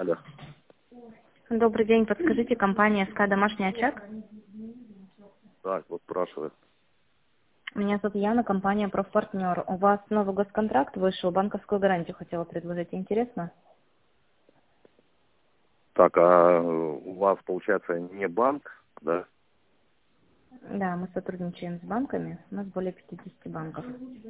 Алло. Добрый день, подскажите, компания СК «Домашний очаг». Так, вот спрашивает. Меня зовут Яна, компания «Профпартнер». У вас новый госконтракт вышел, банковскую гарантию хотела предложить. Интересно? Так, а у вас, получается, не банк, да? Да, мы сотрудничаем с банками, у нас более 50 банков.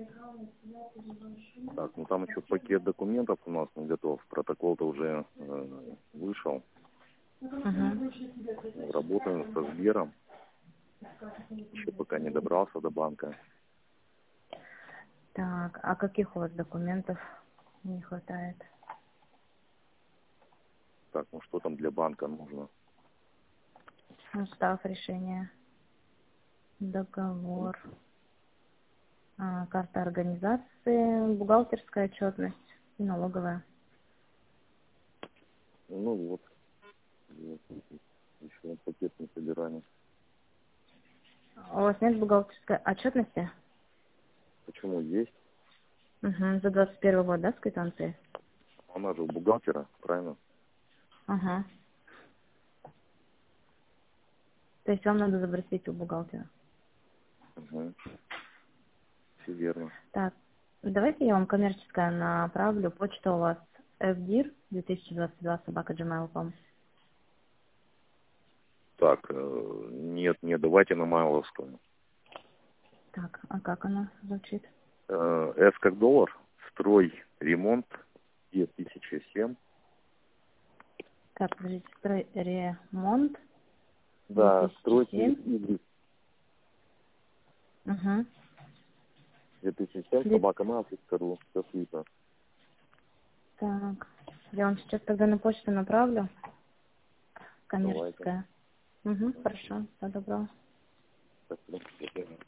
Так, ну там еще пакет документов у нас не готов. Протокол-то уже вышел. Угу. Работаем со Сбером. Еще пока не добрался до банка. Так, а каких у вас документов не хватает? Так, ну что там для банка нужно? Устав, решение, договор, карта организации, бухгалтерская отчетность и налоговая. Ну вот. Еще пакет не собираем. У вас нет бухгалтерской отчетности? Почему есть? Угу. За 21 год, да, с квитанцией? Она же у бухгалтера, правильно? Ага. То есть вам надо запросить у бухгалтера. Угу. Все верно. Так, давайте я вам коммерческое направлю. Почта у вас fdir 2022 @gmail.com. Так, нет, давайте на Майловскую. Так, а как она звучит? С как доллар, строй, ремонт, 2007. Так, подождите, строй ремонт Да, стройки 2007. и Угу. 2007, собака на ру, все слито. Так, я вам сейчас тогда на почту направлю. Давайте. Коммерческое. Угу, хорошо, всего доброго. Так,